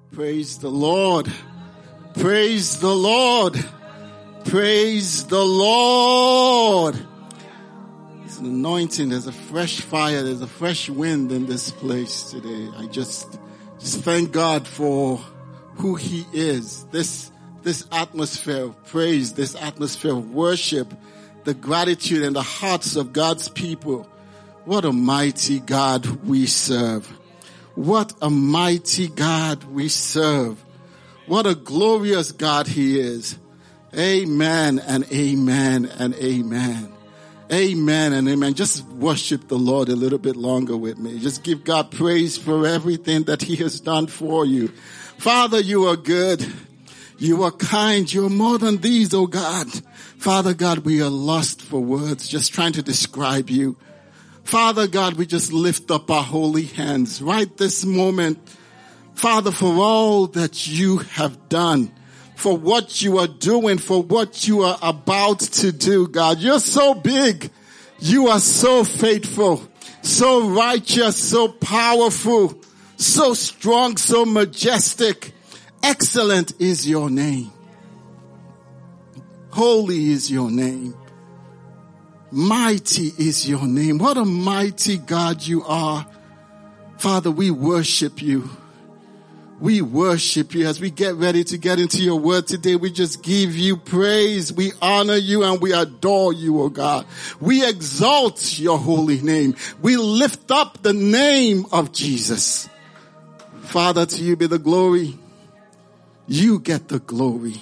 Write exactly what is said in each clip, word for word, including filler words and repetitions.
Praise the Lord. Praise the Lord. Praise the Lord. There's an anointing. There's a fresh fire. There's a fresh wind in this place today. I just, just thank God for who He is. This, this atmosphere of praise, this atmosphere of worship, the gratitude in the hearts of God's people. What a mighty God we serve. What a mighty God we serve. What a glorious God He is. Amen and amen and amen. Amen and amen. Just worship the Lord a little bit longer with me. Just give God praise for everything that He has done for you. Father, you are good. You are kind. You are more than these, oh God. Father God, we are lost for words, just trying to describe you. Father God, we just lift up our holy hands right this moment. Father, for all that you have done, for what you are doing, for what you are about to do, God. You're so big. You are so faithful, so righteous, so powerful, so strong, so majestic. Excellent is your name. Holy is your name. Mighty is your name. What a mighty God you are. Father, we worship you. We worship you as we get ready to get into your word today. We just give you praise. We honor you and we adore you, oh God. We exalt your holy name. We lift up the name of Jesus. Father, to you be the glory. You get the glory.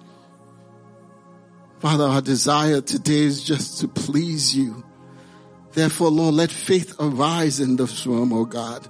Father, our desire today is just to please you. Therefore, Lord, let faith arise in this room, oh God.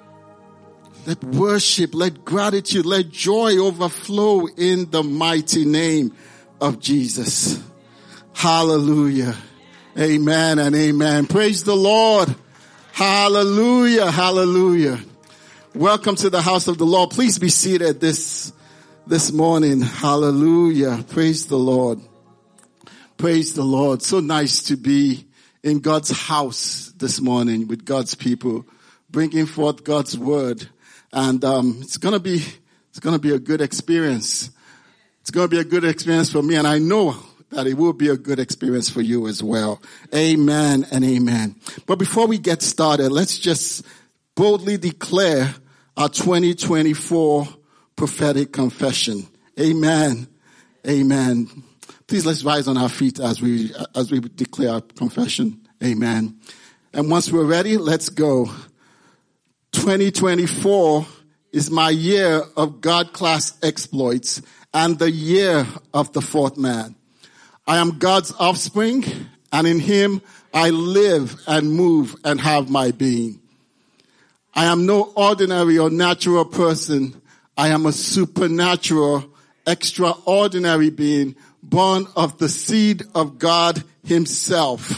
Let worship, let gratitude, let joy overflow in the mighty name of Jesus. Hallelujah. Amen and amen. Praise the Lord. Hallelujah. Hallelujah. Welcome to the house of the Lord. Please be seated this, this morning. Hallelujah. Praise the Lord. Praise the Lord. So nice to be in God's house this morning with God's people, bringing forth God's word. And um it's going to be it's going to be a good experience. It's going to be a good experience for me, and I know that it will be a good experience for you as well. Amen and amen. But before we get started, let's just boldly declare our twenty twenty-four prophetic confession. Amen. Amen. Please let's rise on our feet as we as we declare our confession. Amen. And once we're ready, let's go. twenty twenty-four is my year of God-class exploits and the year of the fourth man. I am God's offspring, and in Him I live and move and have my being. I am no ordinary or natural person. I am a supernatural, extraordinary being, born of the seed of God Himself.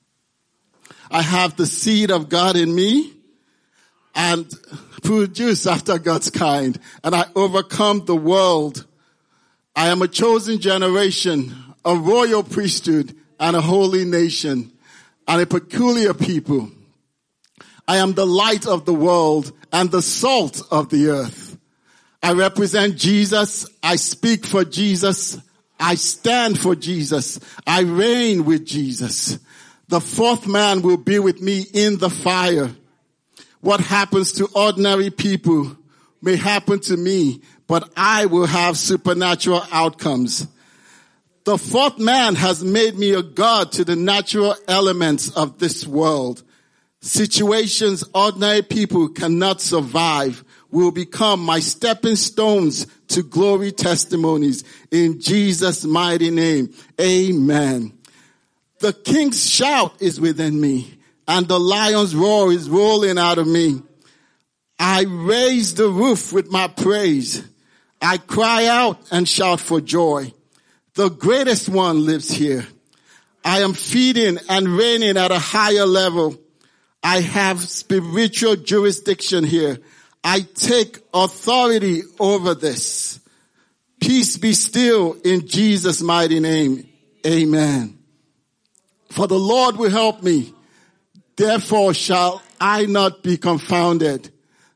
I have the seed of God in me, and produce after God's kind, and I overcome the world. I am a chosen generation, a royal priesthood, and a holy nation, and a peculiar people. I am the light of the world and the salt of the earth. I represent Jesus. I speak for Jesus. I stand for Jesus. I reign with Jesus. The fourth man will be with me in the fire. What happens to ordinary people may happen to me, but I will have supernatural outcomes. The fourth man has made me a god to the natural elements of this world. Situations ordinary people cannot survive will become my stepping stones to glory testimonies. In Jesus' mighty name, amen. The king's shout is within me, and the lion's roar is rolling out of me. I raise the roof with my praise. I cry out and shout for joy. The greatest one lives here. I am feeding and reigning at a higher level. I have spiritual jurisdiction here. I take authority over this. Peace be still in Jesus' mighty name. Amen. For the Lord will help me. Therefore shall I not be confounded.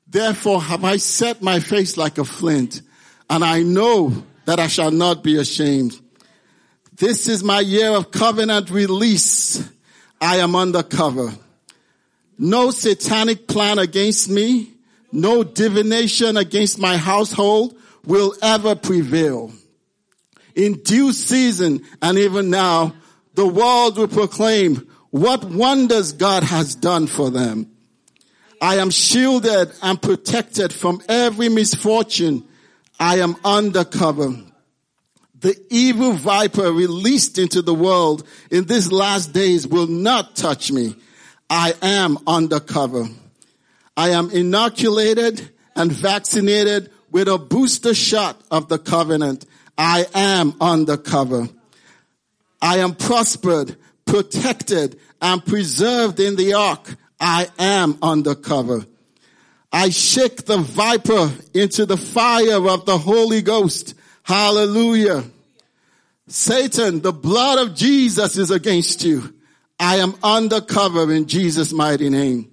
Therefore have I set my face like a flint, and I know that I shall not be ashamed. This is my year of covenant release. I am undercover. No satanic plan against me, no divination against my household will ever prevail. In due season, and even now, the world will proclaim what wonders God has done for them. I am shielded and protected from every misfortune. I am undercover. The evil viper released into the world in these last days will not touch me. I am undercover. I am inoculated and vaccinated with a booster shot of the covenant. I am undercover. I am prospered, protected, and preserved in the ark. I am undercover. I shake the viper into the fire of the Holy Ghost. Hallelujah. Satan, the blood of Jesus is against you. I am undercover in Jesus' mighty name.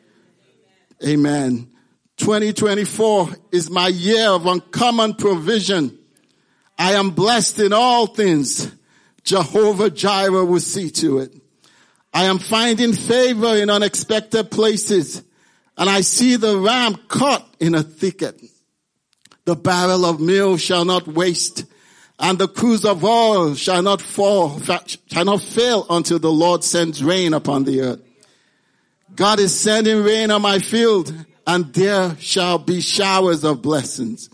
Amen. twenty twenty-four is my year of uncommon provision. I am blessed in all things. Jehovah Jireh will see to it. I am finding favor in unexpected places, and I see the ram caught in a thicket. The barrel of meal shall not waste, and the cruse of oil shall not fall, shall not fail until the Lord sends rain upon the earth. God is sending rain on my field, and there shall be showers of blessings.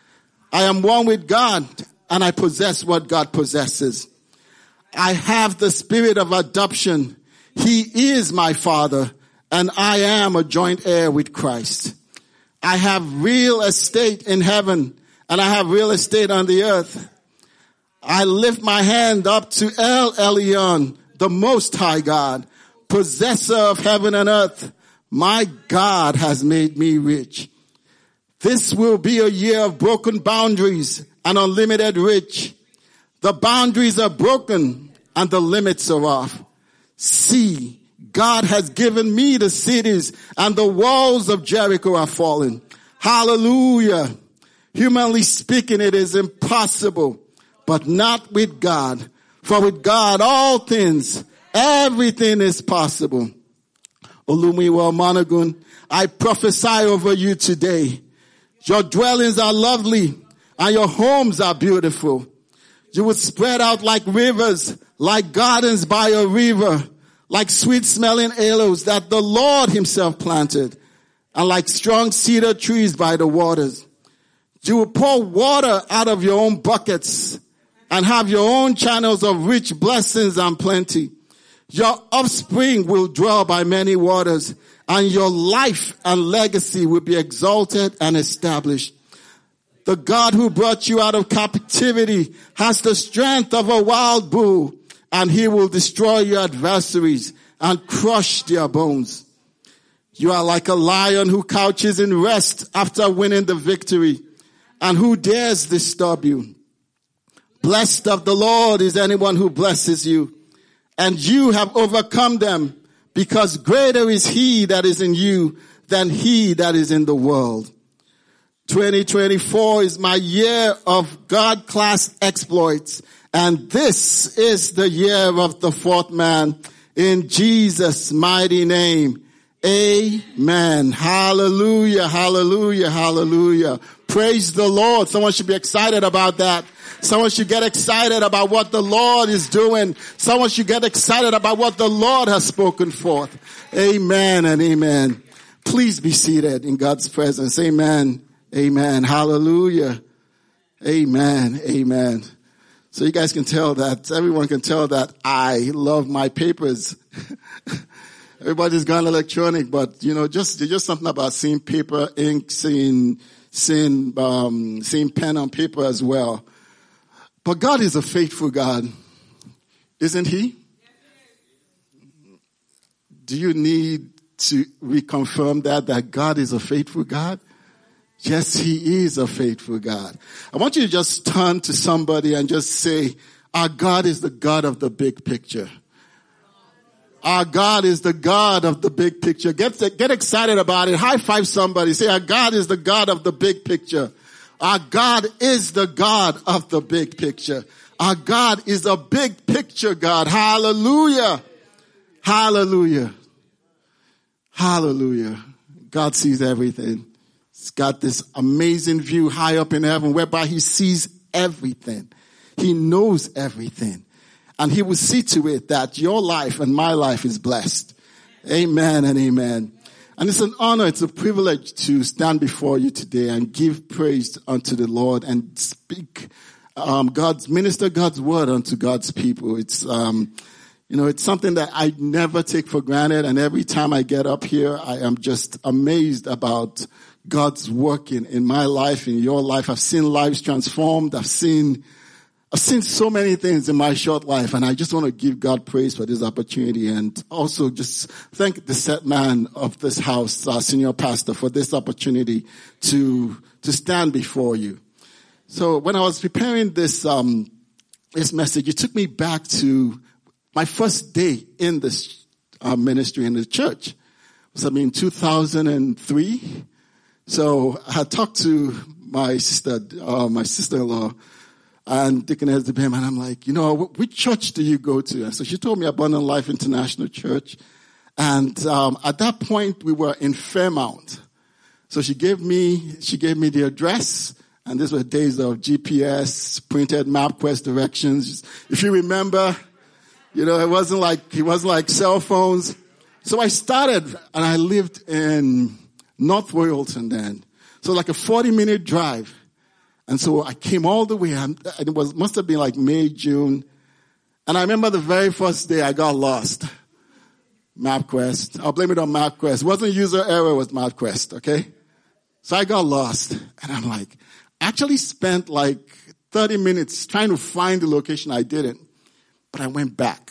I am one with God, and I possess what God possesses. I have the spirit of adoption. He is my Father, and I am a joint heir with Christ. I have real estate in heaven, and I have real estate on the earth. I lift my hand up to El Elyon, the Most High God, possessor of heaven and earth. My God has made me rich. This will be a year of broken boundaries and unlimited rich. The boundaries are broken and the limits are off. See, God has given me the cities, and the walls of Jericho are fallen. Hallelujah. Humanly speaking, it is impossible, but not with God. For with God, all things, everything is possible. Olumiwa Monagun, I prophesy over you today. Your dwellings are lovely, and your homes are beautiful. You will spread out like rivers, like gardens by a river, like sweet-smelling aloes that the Lord himself planted, and like strong cedar trees by the waters. You will pour water out of your own buckets and have your own channels of rich blessings and plenty. Your offspring will dwell by many waters, and your life and legacy will be exalted and established. The God who brought you out of captivity has the strength of a wild bull, and he will destroy your adversaries and crush their bones. You are like a lion who couches in rest after winning the victory, and who dares disturb you. Blessed of the Lord is anyone who blesses you, and you have overcome them, because greater is he that is in you than he that is in the world. twenty twenty-four is my year of God-class exploits, and this is the year of the fourth man. In Jesus' mighty name, amen. Hallelujah, hallelujah, hallelujah. Praise the Lord. Someone should be excited about that. Someone should get excited about what the Lord is doing. Someone should get excited about what the Lord has spoken forth. Amen and amen. Please be seated in God's presence. Amen. Amen. Hallelujah. Amen. Amen. So you guys can tell that, everyone can tell that I love my papers. Everybody's gone electronic, but you know, just, just something about seeing paper, ink, seeing, seeing, um, seeing pen on paper as well. But God is a faithful God, isn't he? Do you need to reconfirm that, that God is a faithful God? Yes, he is a faithful God. I want you to just turn to somebody and just say, our God is the God of the big picture. Our God is the God of the big picture. Get, get excited about it. High five somebody. Say, our God is the God of the big picture. Our God is the God of the big picture. Our God is a big picture God. Hallelujah. Hallelujah. Hallelujah. God sees everything. He's got this amazing view high up in heaven whereby he sees everything. He knows everything. And he will see to it that your life and my life is blessed. Amen and amen. And it's an honor, it's a privilege to stand before you today and give praise unto the Lord and speak um, God's, minister God's word unto God's people. It's, um, you know, it's something that I never take for granted. And every time I get up here, I am just amazed about God's working in my life, in your life. I've seen lives transformed. I've seen I've seen so many things in my short life, and I just want to give God praise for this opportunity, and also just thank the set man of this house, our senior pastor, for this opportunity to to stand before you. So when I was preparing this um this message, it took me back to my first day in this uh, ministry in the church. It was I mean two thousand three. So I had talked to my sister, uh, my sister-in-law, and Deaconess Debem, and I'm like, you know, which church do you go to? And so she told me Abundant Life International Church. And um, at that point, we were in Fairmount. So she gave me, she gave me the address, and these were days of G P S, printed MapQuest directions. If you remember, you know, it wasn't like, it wasn't like cell phones. So I started, and I lived in North Royalton then. So like a forty minute drive. And so I came all the way, and it was, must have been like May, June. And I remember the very first day I got lost. MapQuest. I'll blame it on MapQuest. It wasn't user error, it was MapQuest, okay? So I got lost. And I'm like, actually spent like thirty minutes trying to find the location. I didn't. But I went back.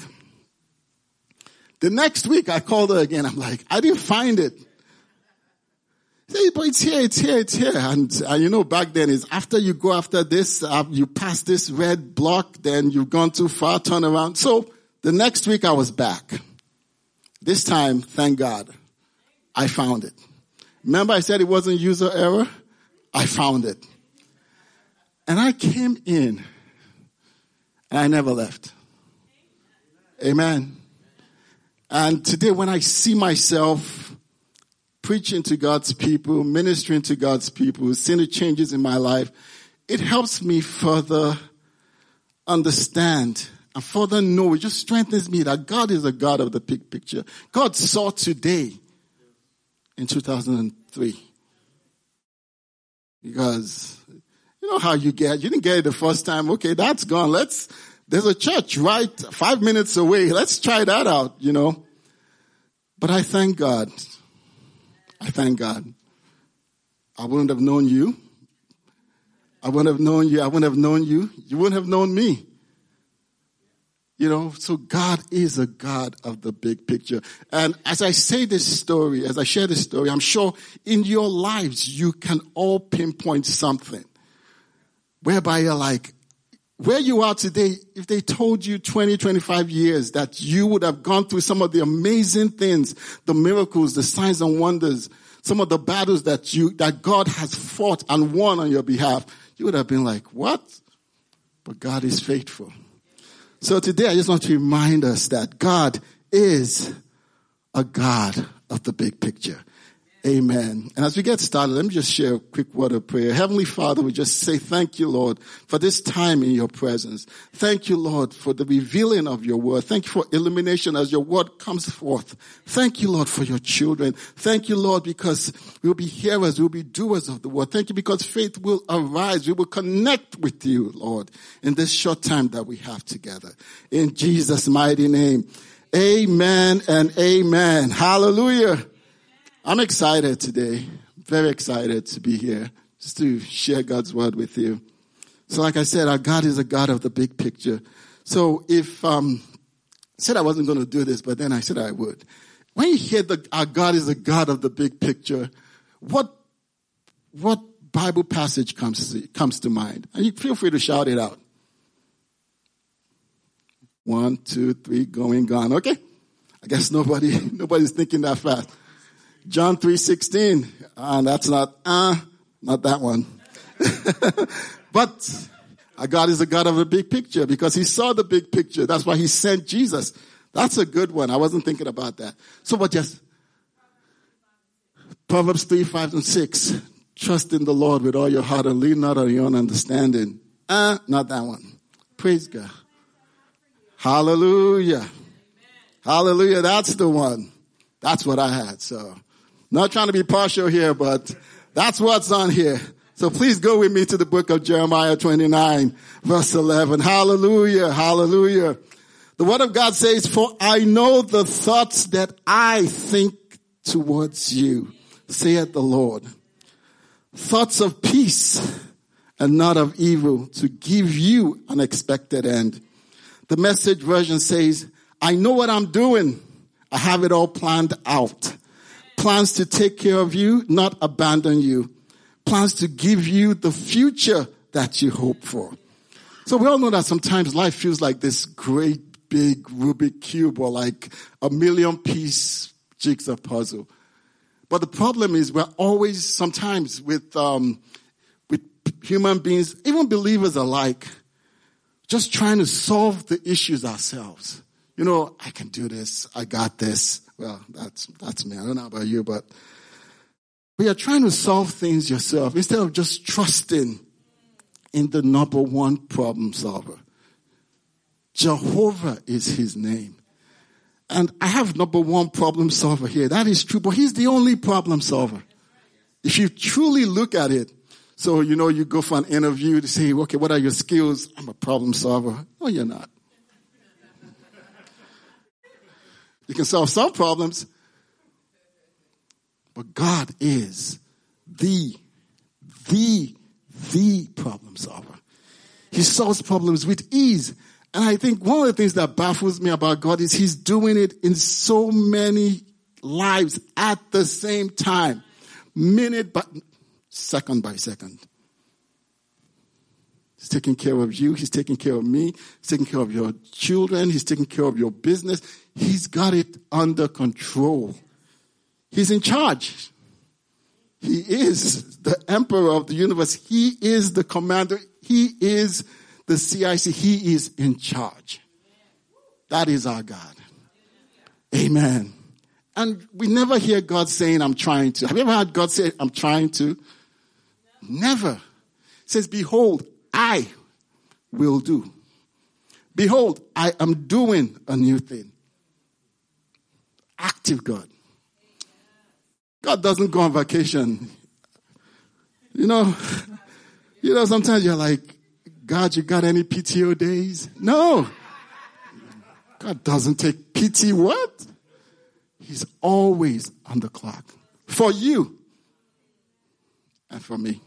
The next week I called her again. I'm like, I didn't find it. Say, but it's here, it's here, it's here. And, uh, you know, back then is after you go after this, uh, you pass this red block, then you've gone too far, turn around. So the next week I was back. This time, thank God, I found it. Remember I said it wasn't user error? I found it. And I came in and I never left. Amen. And today when I see myself preaching to God's people, ministering to God's people, seeing the changes in my life, it helps me further understand and further know. It just strengthens me that God is a God of the big picture. God saw today in two thousand three. Because you know how you get, you didn't get it the first time. Okay, that's gone. Let's, there's a church right five minutes away. Let's try that out, you know. But I thank God. I thank God. I wouldn't have known you. I wouldn't have known you. I wouldn't have known you. You wouldn't have known me. You know, so God is a God of the big picture. And as I say this story, as I share this story, I'm sure in your lives you can all pinpoint something whereby you're like, where you are today, if they told you twenty, twenty-five years that you would have gone through some of the amazing things, the miracles, the signs and wonders, some of the battles that you, that God has fought and won on your behalf, you would have been like, what? But God is faithful. So today I just want to remind us that God is a God of the big picture. Amen. And as we get started, let me just share a quick word of prayer. Heavenly Father, we just say thank you, Lord, for this time in your presence. Thank you, Lord, for the revealing of your word. Thank you for illumination as your word comes forth. Thank you, Lord, for your children. Thank you, Lord, because we'll be hearers, we'll be doers of the word. Thank you because faith will arise. We will connect with you, Lord, in this short time that we have together. In Jesus' mighty name, amen and amen. Hallelujah. I'm excited today, very excited to be here, just to share God's word with you. So like I said, our God is a God of the big picture. So if, um, I said I wasn't going to do this, but then I said I would. When you hear that our God is a God of the big picture, what, what Bible passage comes to, comes to mind? And you feel free to shout it out. One, two, three, going, gone. Okay. I guess nobody, nobody's thinking that fast. John three sixteen. Uh, that's not, uh, not that one. But our God is a God of a big picture because he saw the big picture. That's why he sent Jesus. That's a good one. I wasn't thinking about that. So what just, Proverbs three, five, and six. Trust in the Lord with all your heart and lean not on your own understanding. Uh, not that one. Praise God. Hallelujah. Hallelujah. That's the one. That's what I had. So not trying to be partial here, but that's what's on here. So please go with me to the book of Jeremiah twenty-nine, verse eleven. Hallelujah. Hallelujah. The word of God says, for I know the thoughts that I think towards you, saith the Lord. Thoughts of peace and not of evil, to give you an expected end. The Message version says, I know what I'm doing. I have it all planned out. Plans to take care of you, not abandon you. Plans to give you the future that you hope for. So we all know that sometimes life feels like this great big Rubik cube or like a million piece jigsaw puzzle. But the problem is we're always sometimes with, um, with human beings, even believers alike, just trying to solve the issues ourselves. You know, I can do this. I got this. Well, that's, that's me. I don't know about you, but we are trying to solve things yourself instead of just trusting in the number one problem solver. Jehovah is his name. And I have number one problem solver here. That is true, but he's the only problem solver. If you truly look at it, so, you know, you go for an interview to say, okay, what are your skills? I'm a problem solver. No, you're not. You can solve some problems, but God is the, the, the problem solver. He solves problems with ease. And I think one of the things that baffles me about God is he's doing it in so many lives at the same time, minute by second by second. He's taking care of you. He's taking care of me. He's taking care of your children. He's taking care of your business. He's got it under control. He's in charge. He is the emperor of the universe. He is the commander. He is the C I C. He is in charge. That is our God. Amen. And we never hear God saying, I'm trying to. Have you ever heard God say, I'm trying to? Never. It says, behold, I will do. Behold, I am doing a new thing. Active God. God doesn't go on vacation. You know, you know, sometimes you're like, God, you got any P T O days? No. God doesn't take P T what? He's always on the clock. For you. And for me.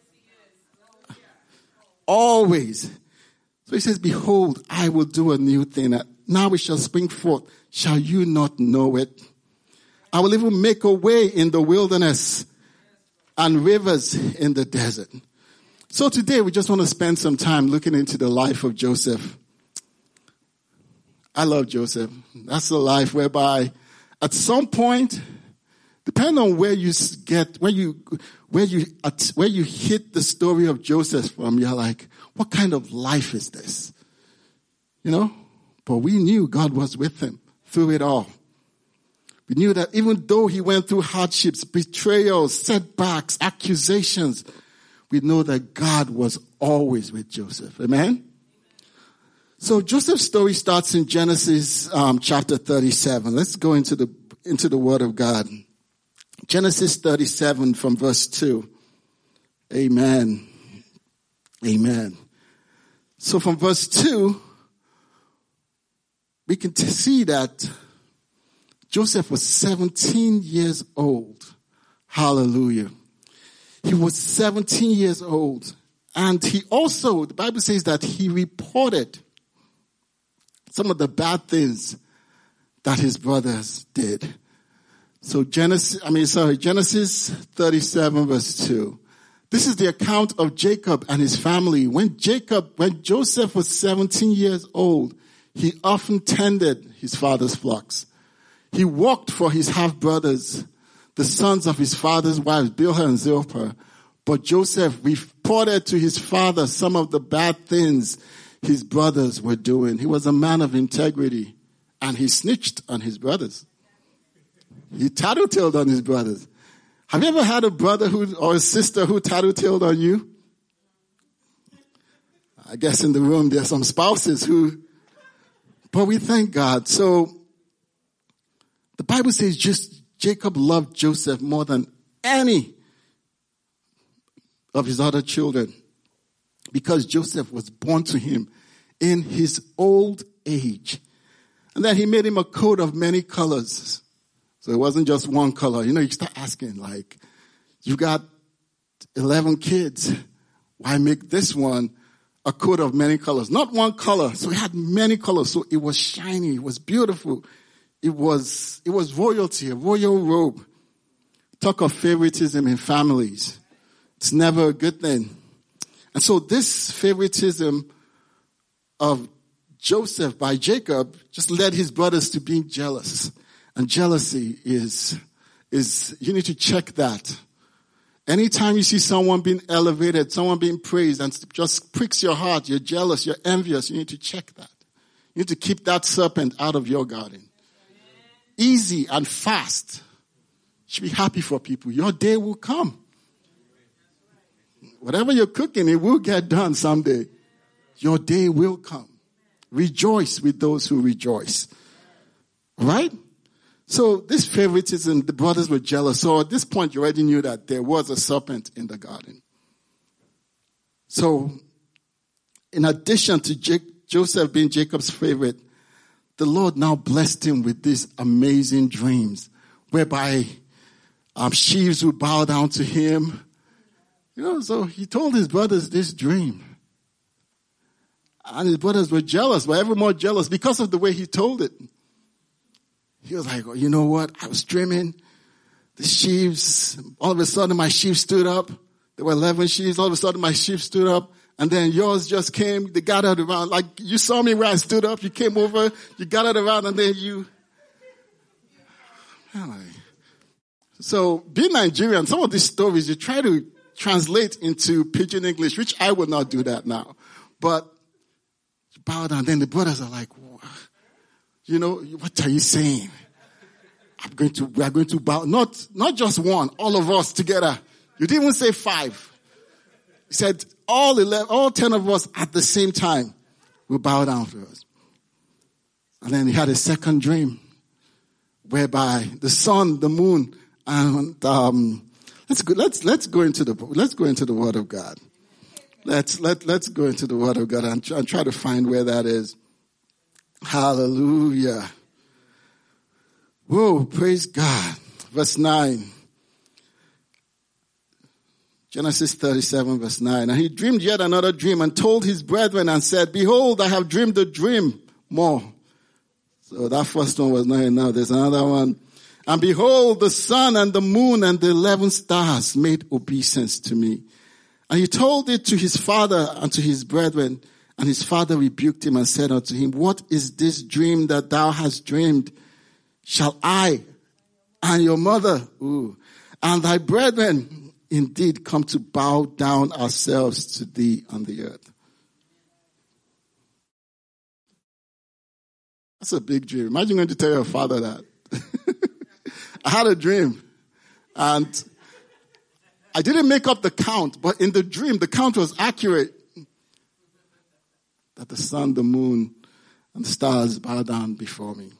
Always. So he says, behold, I will do a new thing. Now it shall spring forth. Shall you not know it? I will even make a way in the wilderness and rivers in the desert. So today we just want to spend some time looking into the life of Joseph. I love Joseph. That's the life whereby at some point, depending on where you get, where you, where you, where you hit the story of Joseph from, you're like, what kind of life is this? You know? But we knew God was with him through it all. We knew that even though he went through hardships, betrayals, setbacks, accusations, we know that God was always with Joseph. Amen? So Joseph's story starts in Genesis um, chapter thirty-seven. Let's go into the into the Word of God. Genesis thirty-seven from verse two. Amen. Amen. So from verse two, we can t- see that Joseph was seventeen years old. Hallelujah. He was seventeen years old. And he also, the Bible says that he reported some of the bad things that his brothers did. So Genesis, I mean, sorry, Genesis thirty-seven verse two. This is the account of Jacob and his family. When Jacob, when Joseph was seventeen years old, he often tended his father's flocks. He walked for his half-brothers, the sons of his father's wives, Bilhah and Zilpah. But Joseph reported to his father some of the bad things his brothers were doing. He was a man of integrity, and he snitched on his brothers. He tattletaled on his brothers. Have you ever had a brother who or a sister who tattletaled on you? I guess in the room there are some spouses who, but we thank God. So the Bible says just Jacob loved Joseph more than any of his other children because Joseph was born to him in his old age. And then he made him a coat of many colors. So it wasn't just one color. You know, you start asking, like, you got eleven kids. Why make this one a coat of many colors? Not one color. So he had many colors. So it was shiny. It was beautiful. It was, it was royalty, a royal robe. Talk of favoritism in families. It's never a good thing. And so this favoritism of Joseph by Jacob just led his brothers to being jealous. And jealousy is, is, you need to check that. Anytime you see someone being elevated, someone being praised, and it just pricks your heart, you're jealous, you're envious, you need to check that. You need to keep that serpent out of your garden. Easy and fast. You should be happy for people. Your day will come. Whatever you're cooking, it will get done someday. Your day will come. Rejoice with those who rejoice. Right? So this favoritism, the brothers were jealous. So at this point, you already knew that there was a serpent in the garden. So in addition to Jake, Joseph being Jacob's favorite, the Lord now blessed him with these amazing dreams, whereby um, sheaves would bow down to him. You know, so he told his brothers this dream. And his brothers were jealous, were ever more jealous because of the way he told it. He was like, oh, you know what? I was dreaming. The sheaves, all of a sudden my sheaves stood up. There were eleven sheaves. All of a sudden my sheaves stood up. And then yours just came. They gathered around. Like you saw me where I stood up. You came over. You gathered around and then you. So being Nigerian, some of these stories you try to translate into pidgin English, which I would not do that now. But you bow down. Then the brothers are like, you know, what are you saying? I'm going to, we are going to bow. Not, not just one, all of us together. You didn't even say five. He said all eleven, all ten of us at the same time will bow down for us. And then he had a second dream whereby the sun, the moon, and, um, let's go, let's, let's go into the, let's go into the word of God. Let's, let, let's go into the word of God and try, and try to find where that is. Hallelujah. Whoa, praise God. Verse nine. Genesis thirty-seven, verse nine. And he dreamed yet another dream and told his brethren and said, behold, I have dreamed a dream more. So that first one was not enough. There's another one. And behold, the sun and the moon and the eleven stars made obeisance to me. And he told it to his father and to his brethren. And his father rebuked him and said unto him, what is this dream that thou hast dreamed? Shall I and your mother ooh, and thy brethren indeed come to bow down ourselves to thee on the earth? That's a big dream. Imagine going to tell your father that. I had a dream and I didn't make up the count, but in the dream, the count was accurate. That the sun, the moon, and the stars bow down before me.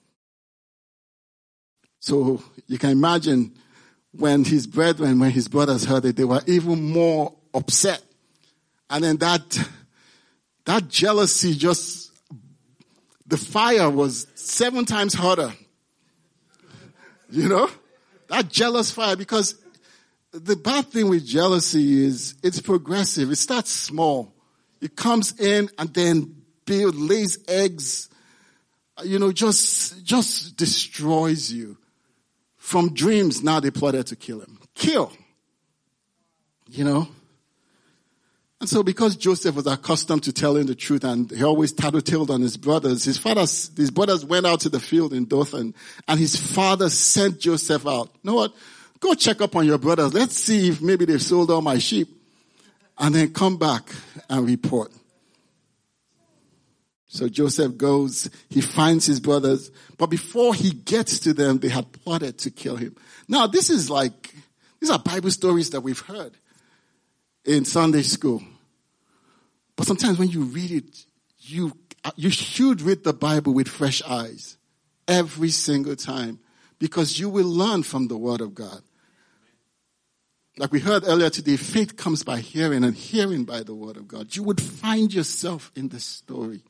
So you can imagine when his brethren, when his brothers heard it, they were even more upset. And then that, that jealousy just, the fire was seven times hotter. You know? That jealous fire, because the bad thing with jealousy is it's progressive. It starts small. It comes in and then builds, lays eggs, you know, just, just destroys you. From dreams, now they plotted to kill him. Kill. You know? And so because Joseph was accustomed to telling the truth and he always tattletaled on his brothers, his father's, his brothers went out to the field in Dothan and his father sent Joseph out. You know what? Go check up on your brothers. Let's see if maybe they've sold all my sheep. And then come back and report. So Joseph goes, he finds his brothers, but before he gets to them, they had plotted to kill him. Now this is like, these are Bible stories that we've heard in Sunday school. But sometimes when you read it, you, you should read the Bible with fresh eyes every single time because you will learn from the Word of God. Like we heard earlier today, faith comes by hearing and hearing by the Word of God. You would find yourself in this story.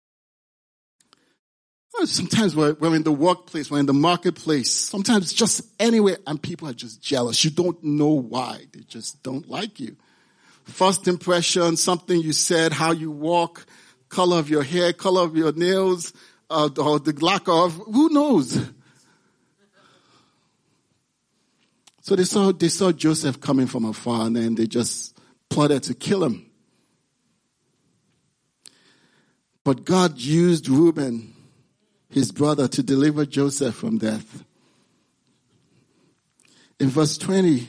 Sometimes we're, we're in the workplace, we're in the marketplace, sometimes just anywhere, and people are just jealous. You don't know why. They just don't like you. First impression, something you said, how you walk, color of your hair, color of your nails, uh, or the lack of, who knows? So they saw, they saw Joseph coming from afar, and then they just plotted to kill him. But God used Reuben, his brother, to deliver Joseph from death. In verse twenty,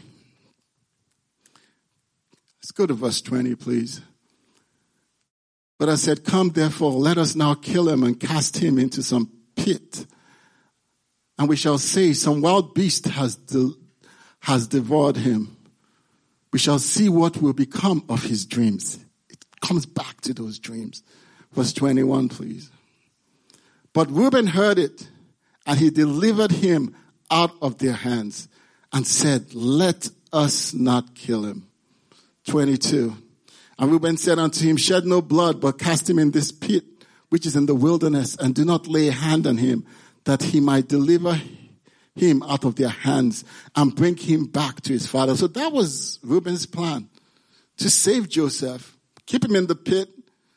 let's go to verse twenty, please. But I said, come therefore, let us now kill him and cast him into some pit. And we shall say, some wild beast has, de- has devoured him. We shall see what will become of his dreams. It comes back to those dreams. Verse twenty-one, please. But Reuben heard it, and he delivered him out of their hands and said, let us not kill him. twenty-two. And Reuben said unto him, shed no blood, but cast him in this pit, which is in the wilderness, and do not lay a hand on him, that he might deliver him out of their hands and bring him back to his father. So that was Reuben's plan, to save Joseph, keep him in the pit,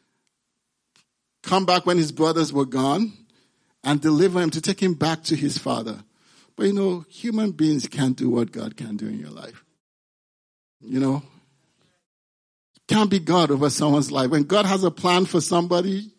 come back when his brothers were gone, and deliver him to take him back to his father. But you know, human beings can't do what God can do in your life. You know, can't be God over someone's life. When God has a plan for somebody.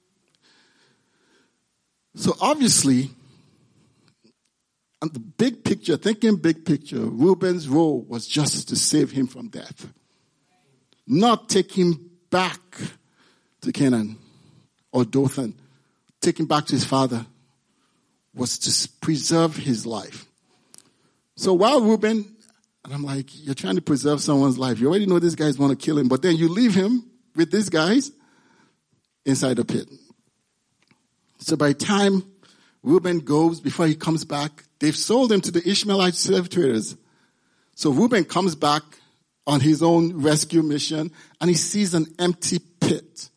So obviously, and the big picture, thinking big picture, Reuben's role was just to save him from death. Not take him back to Canaan or Dothan. Take him back to his father was to preserve his life. So while Reuben, and I'm like, you're trying to preserve someone's life. You already know these guys want to kill him, but then you leave him with these guys inside the pit. So by the time Reuben goes, before he comes back, they've sold him to the Ishmaelite slave traders. So Reuben comes back on his own rescue mission, and he sees an empty pit.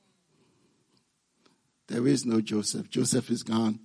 There is no Joseph. Joseph is gone.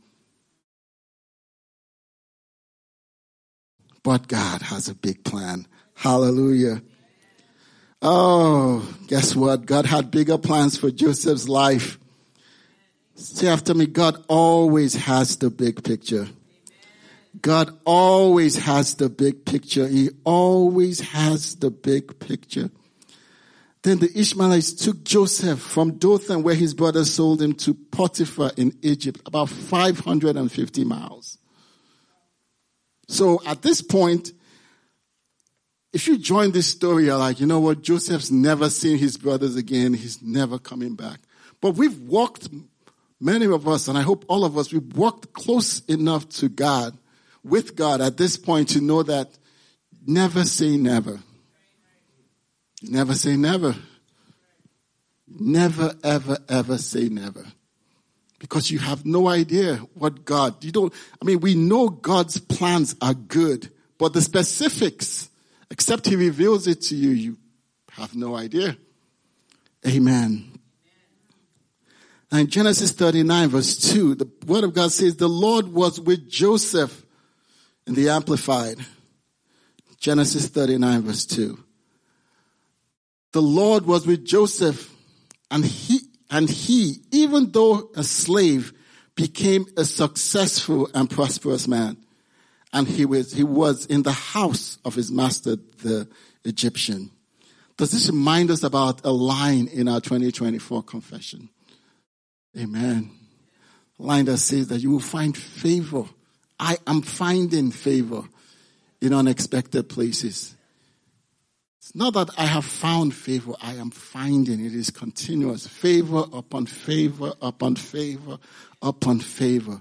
But God has a big plan. Hallelujah. Oh, guess what? God had bigger plans for Joseph's life. Say after me, God always has the big picture. God always has the big picture. He always has the big picture. Then the Ishmaelites took Joseph from Dothan, where his brothers sold him, to Potiphar in Egypt, about five hundred fifty miles. So at this point, if you join this story, you're like, you know what? Joseph's never seen his brothers again. He's never coming back. But we've walked, many of us, and I hope all of us, we've walked close enough to God, with God at this point, to know that never say never. Never say never. Never, ever, ever say never. Because you have no idea what God, you don't, I mean, we know God's plans are good, but the specifics, except he reveals it to you, you have no idea. Amen. And in Genesis thirty-nine verse two, the word of God says, the Lord was with Joseph in the Amplified. Genesis thirty-nine verse two. The Lord was with Joseph, and he, and he, even though a slave, became a successful and prosperous man. And he was, he was in the house of his master, the Egyptian. Does this remind us about a line in our twenty twenty-four confession? Amen. A line that says that you will find favor. I am finding favor in unexpected places. It's not that I have found favor, I am finding. It is continuous. Favor upon favor, upon favor, upon favor.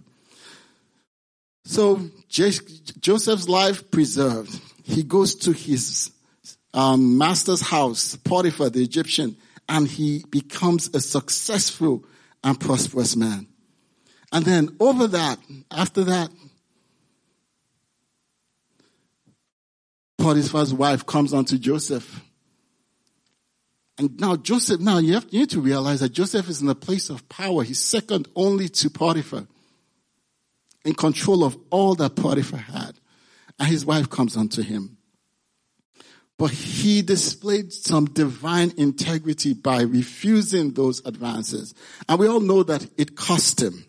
So Joseph's life preserved. He goes to his um, master's house, Potiphar, the Egyptian, and he becomes a successful and prosperous man. And then over that, after that, Potiphar's wife comes on to Joseph. And now Joseph, now you, have, you need to realize that Joseph is in a place of power. He's second only to Potiphar, in control of all that Potiphar had. And his wife comes onto him. But he displayed some divine integrity by refusing those advances. And we all know that it cost him.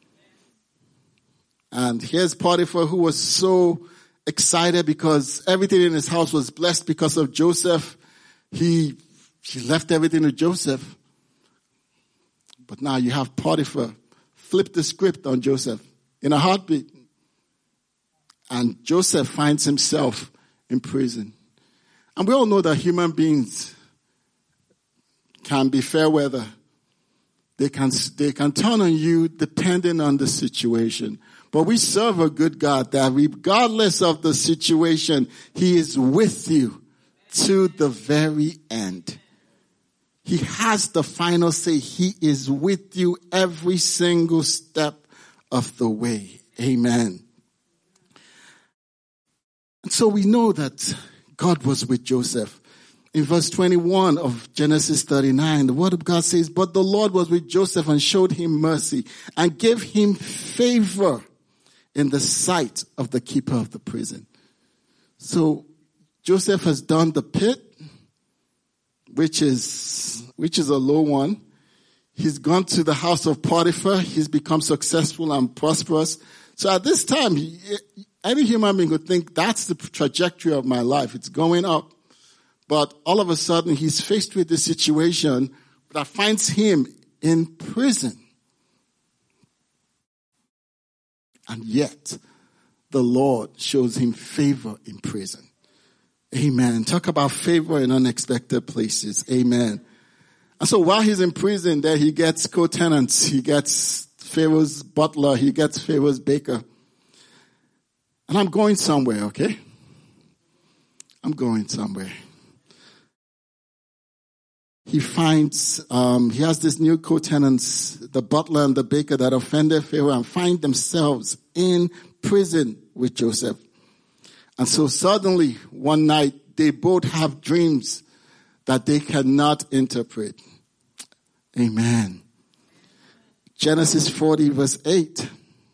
And here's Potiphar, who was so excited because everything in his house was blessed because of Joseph. He, he left everything to Joseph. But now you have Potiphar flip the script on Joseph in a heartbeat. And Joseph finds himself in prison. And we all know that human beings can be fair weather. They can, they can turn on you depending on the situation. But we serve a good God that regardless of the situation, He is with you to the very end. He has the final say. He is with you every single step of the way. Amen. And so we know that God was with Joseph. In verse twenty-one of Genesis thirty-nine, the word of God says, "But the Lord was with Joseph and showed him mercy and gave him favor in the sight of the keeper of the prison." So Joseph has done the pit, which is, which is a low one. He's gone to the house of Potiphar. He's become successful and prosperous. So at this time, he, any human being would think that's the trajectory of my life. It's going up. But all of a sudden, he's faced with this situation that finds him in prison. And yet, the Lord shows him favor in prison. Amen. Talk about favor in unexpected places. Amen. And so while he's in prison, there he gets co-tenants. He gets Pharaoh's butler. He gets Pharaoh's baker. And I'm going somewhere, okay? I'm going somewhere. He finds, um, he has this new co-tenants, the butler and the baker that offended Pharaoh and find themselves in prison with Joseph. And so suddenly, one night, they both have dreams that they cannot interpret. Amen. Genesis forty verse eight.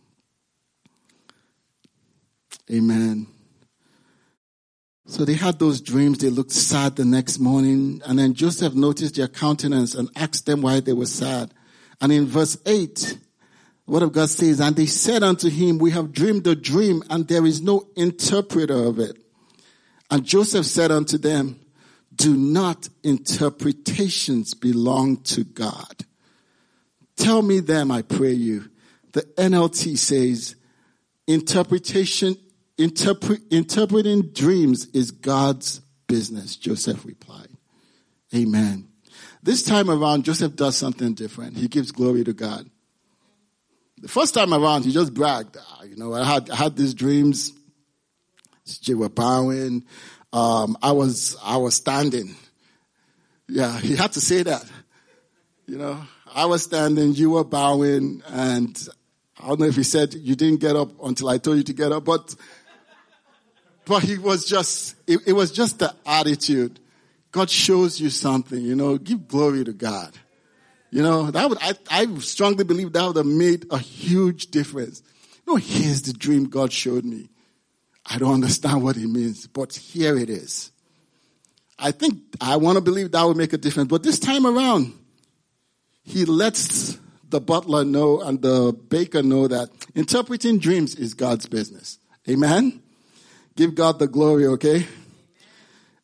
Amen. So they had those dreams. They looked sad the next morning. And then Joseph noticed their countenance and asked them why they were sad. And in verse eight, the word of God says, "And they said unto him, we have dreamed a dream, and there is no interpreter of it. And Joseph said unto them, do not interpretations belong to God? Tell me them, I pray you." The N L T says, interpretation Interpret, interpreting dreams is God's business, Joseph replied. Amen. This time around, Joseph does something different. He gives glory to God. The first time around, he just bragged. Ah, you know, I had I had these dreams. You were bowing. Um, I was I was standing. Yeah, he had to say that. You know, I was standing. You were bowing, and I don't know if he said you didn't get up until I told you to get up, but. But he was just, it, it was just the attitude. God shows you something, you know, give glory to God. You know, that would, I, I strongly believe that would have made a huge difference. You know, here's the dream God showed me. I don't understand what it means, but here it is. I think, I want to believe that would make a difference. But this time around, he lets the butler know and the baker know that interpreting dreams is God's business. Amen? Give God the glory, okay?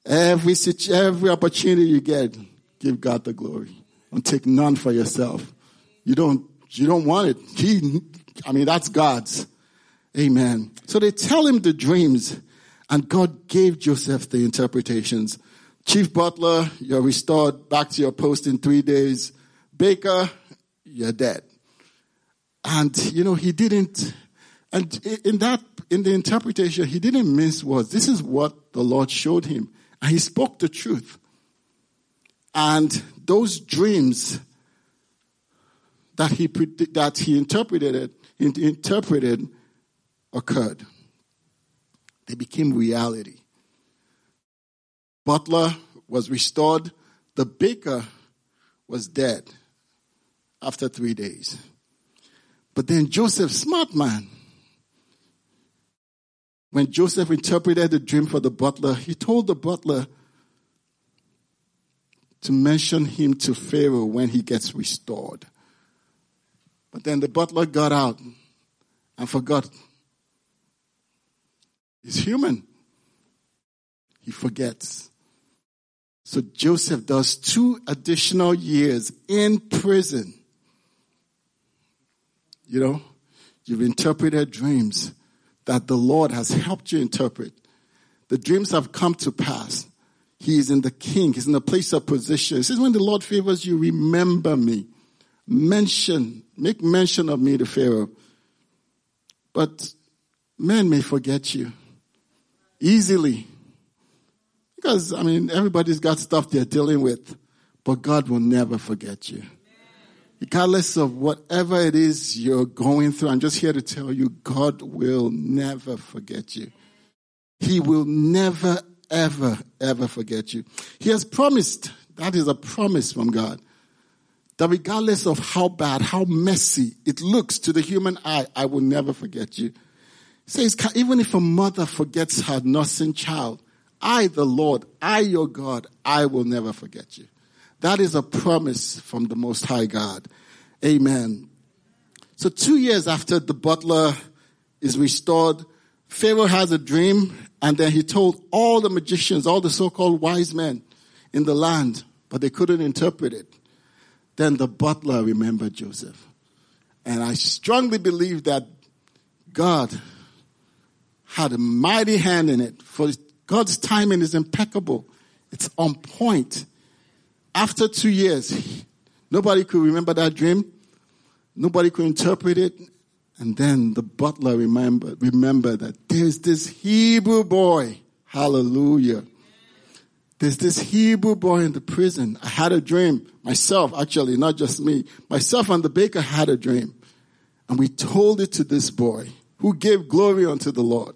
Every every opportunity you get, give God the glory. Don't take none for yourself. You don't you don't want it. He, I mean, that's God's. Amen. So they tell him the dreams, and God gave Joseph the interpretations. Chief butler, you're restored back to your post in three days. Baker, you're dead. And, you know, he didn't, and in that, in the interpretation, he didn't mince words. This is what the Lord showed him. And he spoke the truth. And those dreams that he, that he interpreted, interpreted occurred. They became reality. Butler was restored. The baker was dead after three days. But then Joseph, smart man, when Joseph interpreted the dream for the butler, he told the butler to mention him to Pharaoh when he gets restored. But then the butler got out and forgot. He's human. He forgets. So Joseph does two additional years in prison. You know, you've interpreted dreams that the Lord has helped you interpret. The dreams have come to pass. He is in the king. He's in the place of position. It says, when the Lord favors you, remember me. Mention, make mention of me to Pharaoh. But men may forget you easily. Because, I mean, everybody's got stuff they're dealing with. But God will never forget you. Regardless of whatever it is you're going through, I'm just here to tell you, God will never forget you. He will never, ever, ever forget you. He has promised, that is a promise from God, that regardless of how bad, how messy it looks to the human eye, I will never forget you. He says, even if a mother forgets her nursing child, I, the Lord, I, your God, I will never forget you. That is a promise from the Most High God. Amen. So two years after the butler is restored, Pharaoh has a dream, and then he told all the magicians, all the so-called wise men in the land, but they couldn't interpret it. Then the butler remembered Joseph. And I strongly believe that God had a mighty hand in it. For God's timing is impeccable. It's on point. After two years, nobody could remember that dream. Nobody could interpret it. And then the butler remembered, remembered that there's this Hebrew boy. Hallelujah. There's this Hebrew boy in the prison. I had a dream. Myself, actually, not just me. Myself and the baker had a dream. And we told it to this boy who gave glory unto the Lord.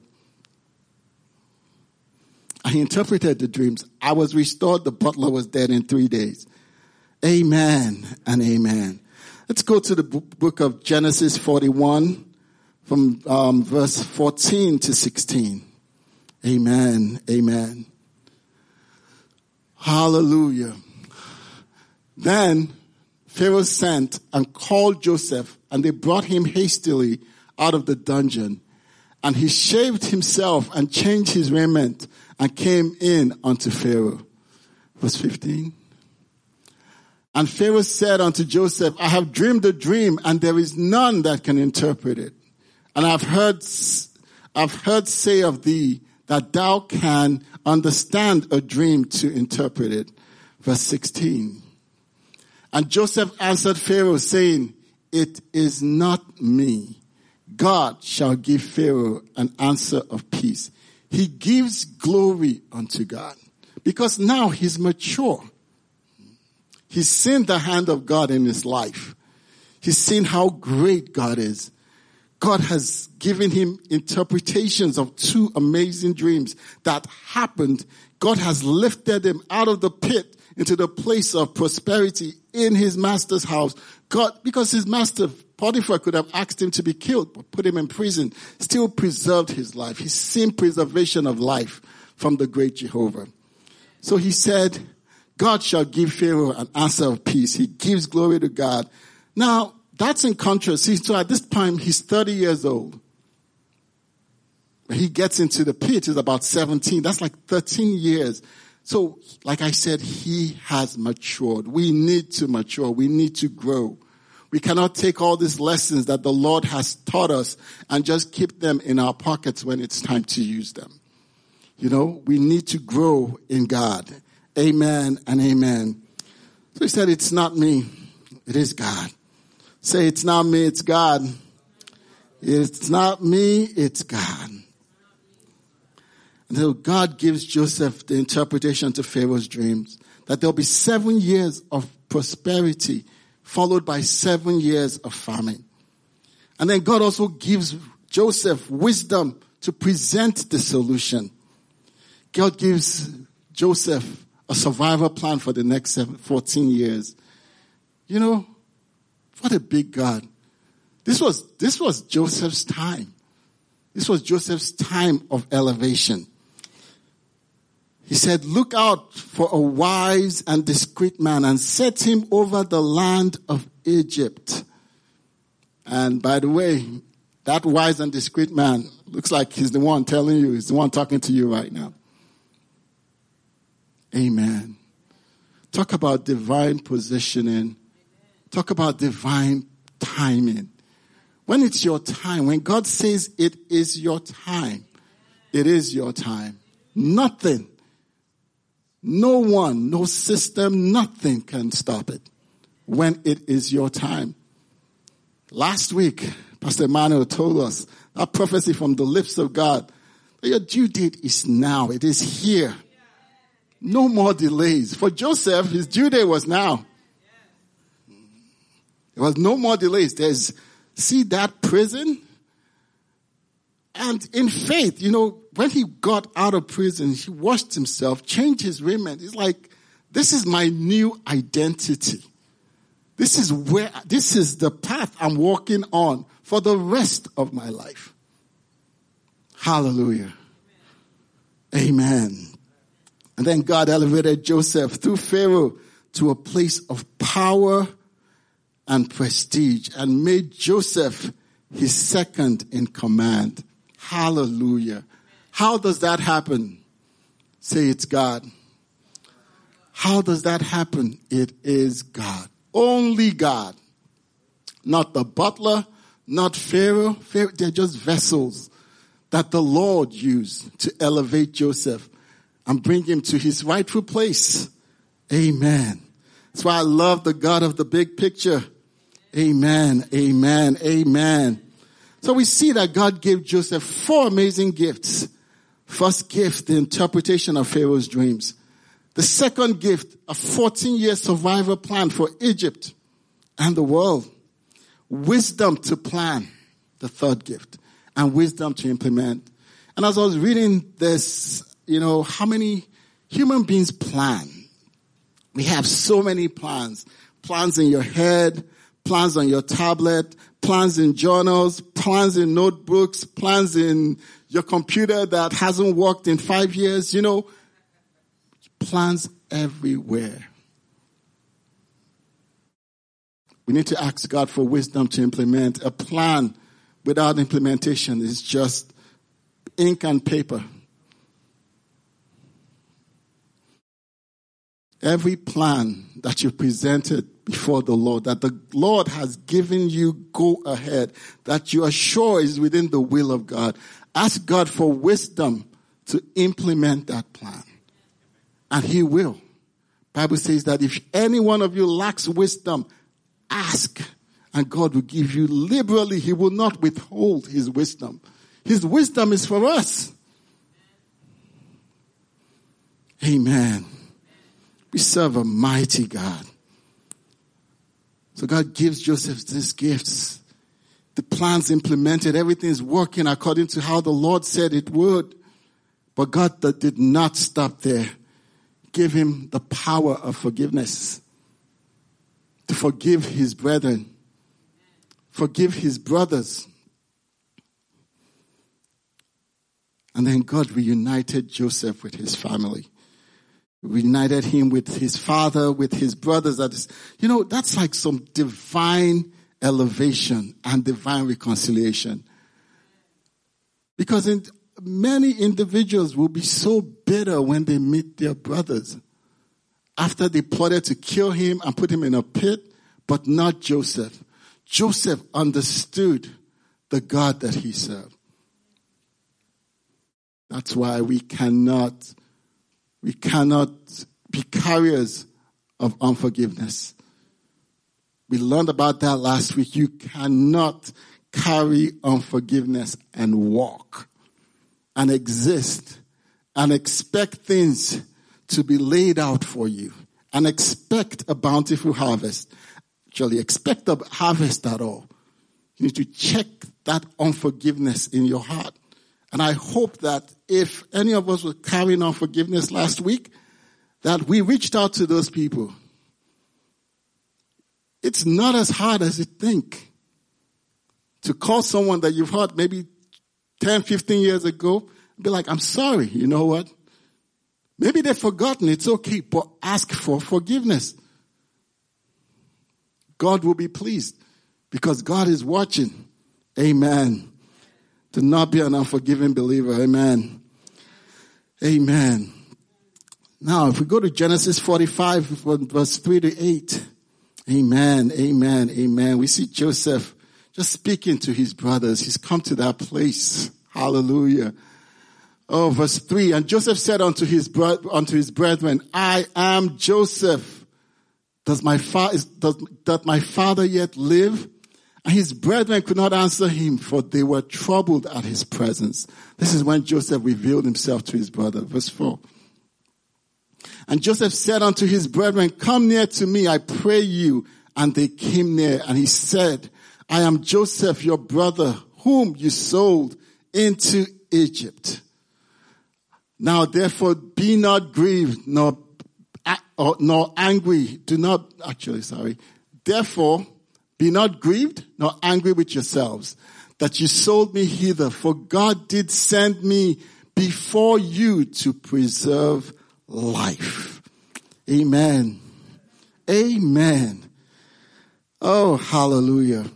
I interpreted the dreams. I was restored. The butler was dead in three days. Amen and amen. Let's go to the book of Genesis forty-one from um, verse fourteen to sixteen. Amen. Amen. Hallelujah. Then Pharaoh sent and called Joseph, and they brought him hastily out of the dungeon. And he shaved himself and changed his raiment and came in unto Pharaoh. Verse fifteen. And Pharaoh said unto Joseph, I have dreamed a dream, and there is none that can interpret it. And I've heard, I've heard say of thee that thou can understand a dream to interpret it. Verse sixteen. And Joseph answered Pharaoh, saying, it is not me. God shall give Pharaoh an answer of peace. He gives glory unto God because now he's mature. He's seen the hand of God in his life. He's seen how great God is. God has given him interpretations of two amazing dreams that happened. God has lifted him out of the pit into the place of prosperity in his master's house. God, because his master, Potiphar, could have asked him to be killed, but put him in prison, still preserved his life. He's seen preservation of life from the great Jehovah. So he said, God shall give Pharaoh an answer of peace. He gives glory to God. Now, that's in contrast. See, so at this time, he's thirty years old. When he gets into the pit, he's about seventeen. That's like thirteen years. So, like I said, he has matured. We need to mature. We need to grow. We cannot take all these lessons that the Lord has taught us and just keep them in our pockets when it's time to use them. You know, we need to grow in God. Amen and amen. So he said, it's not me. It is God. Say, it's not me, it's God. It's not me, it's God. And so God gives Joseph the interpretation to Pharaoh's dreams, that there'll be seven years of prosperity followed by seven years of famine. And then God also gives Joseph wisdom to present the solution. God gives Joseph a survival plan for the next seven, fourteen years. You know, what a big God. This was, this was Joseph's time. This was Joseph's time of elevation. He said, look out for a wise and discreet man and set him over the land of Egypt. And by the way, that wise and discreet man looks like he's the one telling you, he's the one talking to you right now. Amen. Talk about divine positioning. Talk about divine timing. When it's your time, when God says it is your time, it is your time. Nothing, no one, no system, nothing can stop it when it is your time. Last week, Pastor Emmanuel told us that prophecy from the lips of God, that your due date is now. It is here. No more delays. For Joseph, his due date was now. There was no more delays. There's, see that prison? And in faith, you know, when he got out of prison, he washed himself, changed his raiment. He's like, this is my new identity. This is where, this is the path I'm walking on for the rest of my life. Hallelujah. Amen. And then God elevated Joseph through Pharaoh to a place of power and prestige and made Joseph his second in command. Hallelujah. How does that happen? Say it's God. How does that happen? It is God. Only God. Not the butler, not Pharaoh. Pharaoh, they're just vessels that the Lord used to elevate Joseph and bring him to his rightful place. Amen. That's why I love the God of the big picture. Amen, amen, amen. So we see that God gave Joseph four amazing gifts. First gift, the interpretation of Pharaoh's dreams. The second gift, a fourteen-year survival plan for Egypt and the world. Wisdom to plan, the third gift. And wisdom to implement. And as I was reading this, you know, how many human beings plan? We have so many plans. Plans in your head, plans on your tablet, plans in journals, plans in notebooks, plans in your computer that hasn't worked in five years, you know, plans everywhere. We need to ask God for wisdom to implement. A plan without implementation is just ink and paper. Every plan that you presented before the Lord, that the Lord has given you go ahead, that you are sure is within the will of God, ask God for wisdom to implement that plan. And He will. Bible says that if any one of you lacks wisdom, ask, and God will give you liberally. He will not withhold His wisdom. His wisdom is for us. Amen. We serve a mighty God. So God gives Joseph these gifts. The plan's implemented. Everything is working according to how the Lord said it would. But God did not stop there. Give him the power of forgiveness. To forgive his brethren. Forgive his brothers. And then God reunited Joseph with his family. Reunited him with his father, with his brothers. That is, you know, that's like some divine elevation and divine reconciliation. Because in many individuals will be so bitter when they meet their brothers after they plotted to kill him and put him in a pit, but not Joseph. Joseph understood the God that he served. That's why we cannot, we cannot be carriers of unforgiveness. We learned about that last week. You cannot carry unforgiveness and walk and exist and expect things to be laid out for you and expect a bountiful harvest. Actually, expect a harvest at all. You need to check that unforgiveness in your heart. And I hope that if any of us were carrying unforgiveness last week, that we reached out to those people. It's not as hard as you think to call someone that you've hurt maybe ten, fifteen years ago, be like, I'm sorry, you know what? Maybe they've forgotten, it's okay, but ask for forgiveness. God will be pleased because God is watching. Amen. Do not be an unforgiving believer. Amen. Amen. Now, if we go to Genesis forty-five, verse three to eight. Amen, amen, amen. We see Joseph just speaking to his brothers. He's come to that place. Hallelujah. Oh, verse three. And Joseph said unto his bro- unto his brethren, I am Joseph. Does my father does, does my father yet live? And his brethren could not answer him, for they were troubled at his presence. This is when Joseph revealed himself to his brother. Verse four. And Joseph said unto his brethren, come near to me, I pray you. And they came near, and he said, I am Joseph, your brother, whom you sold into Egypt. Now therefore be not grieved, nor, nor angry. Do not, actually, sorry. Therefore be not grieved, nor angry with yourselves, that you sold me hither. For God did send me before you to preserve life. Amen. Amen. Oh, hallelujah.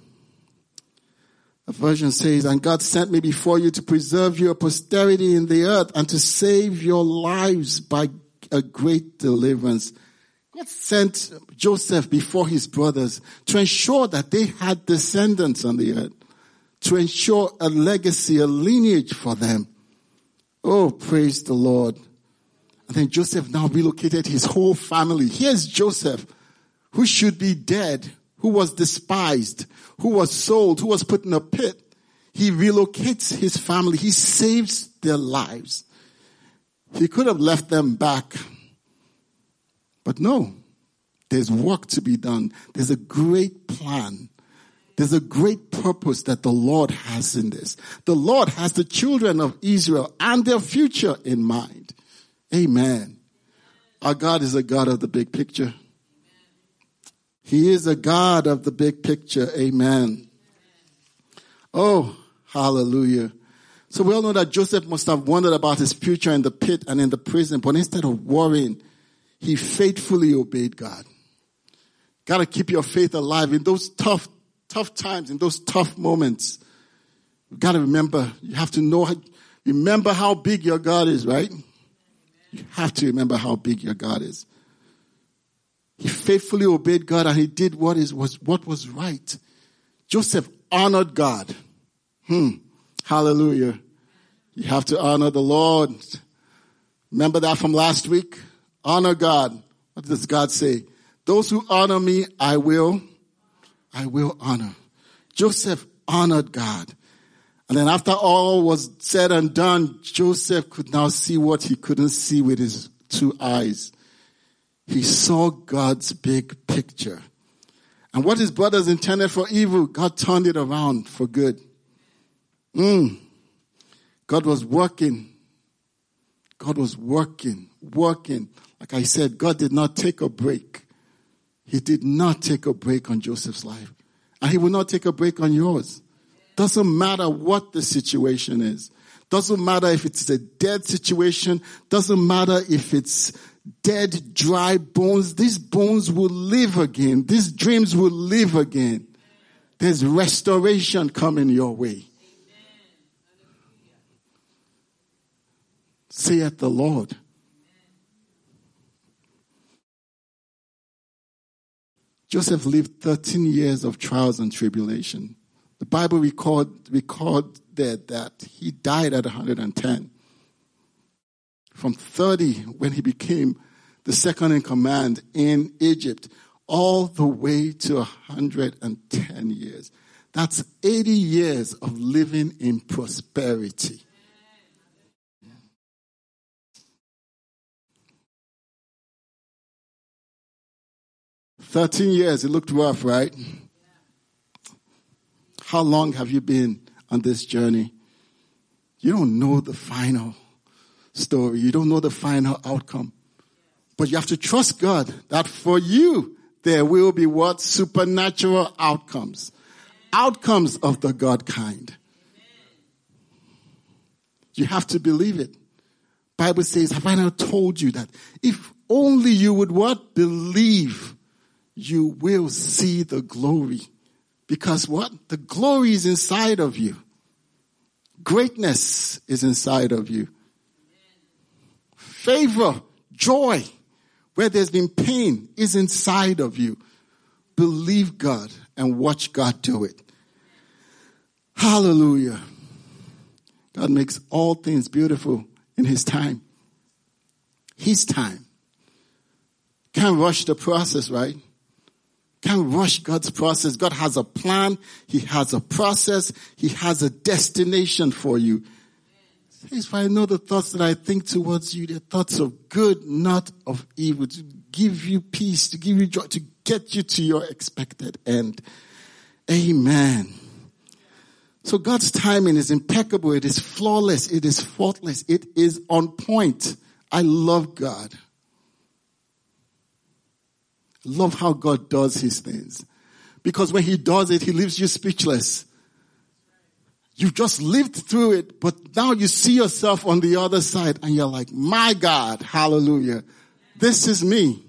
A version says, and God sent me before you to preserve your posterity in the earth and to save your lives by a great deliverance. God sent Joseph before his brothers to ensure that they had descendants on the earth, to ensure a legacy, a lineage for them. Oh, praise the Lord. And then Joseph now relocated his whole family. Here's Joseph, who should be dead, who was despised, who was sold, who was put in a pit. He relocates his family. He saves their lives. He could have left them back. But no, there's work to be done. There's a great plan. There's a great purpose that the Lord has in this. The Lord has the children of Israel and their future in mind. Amen. Our God is a God of the big picture. He is a God of the big picture. Amen. Oh, hallelujah. So we all know that Joseph must have wondered about his future in the pit and in the prison, but instead of worrying, he faithfully obeyed God. Got to keep your faith alive in those tough, tough times, in those tough moments. You've got to remember, you have to know, remember how big your God is, right? You have to remember how big your God is. He faithfully obeyed God and he did what is was what was right. Joseph honored God. Hmm. Hallelujah. You have to honor the Lord. Remember that from last week? Honor God. What does God say? Those who honor me, I will, I will honor. Joseph honored God. And then after all was said and done, Joseph could now see what he couldn't see with his two eyes. He saw God's big picture. And what his brothers intended for evil, God turned it around for good. Mm. God was working. God was working, working. Like I said, God did not take a break. He did not take a break on Joseph's life. And he will not take a break on yours. Doesn't matter what the situation is. Doesn't matter if it's a dead situation. Doesn't matter if it's dead, dry bones. These bones will live again. These dreams will live again. There's restoration coming your way. saith the Lord. Joseph lived thirteen years of trials and tribulation. The Bible record, recorded that he died at one hundred ten. From thirty, when he became the second in command in Egypt, all the way to one hundred ten years. That's eighty years of living in prosperity. thirteen years, it looked rough, right? How long have you been on this journey? You don't know the final story. You don't know the final outcome. But you have to trust God that for you, there will be what? Supernatural outcomes. Outcomes of the God kind. You have to believe it. Bible says, have I not told you that if only you would what? Believe, you will see the glory. Because what? The glory is inside of you. Greatness is inside of you. Favor, joy, where there's been pain, is inside of you. Believe God and watch God do it. Hallelujah. God makes all things beautiful in His time. His time. Can't rush the process, right? Can't rush God's process. God has a plan. He has a process. He has a destination for you. He says, for I know the thoughts that I think towards you, they're thoughts of good, not of evil, to give you peace, to give you joy, to get you to your expected end. Amen. So God's timing is impeccable. It is flawless. It is faultless. It is on point. I love God. Love how God does His things. Because when He does it, He leaves you speechless. You've just lived through it, but now you see yourself on the other side and you're like, my God, hallelujah. This is me.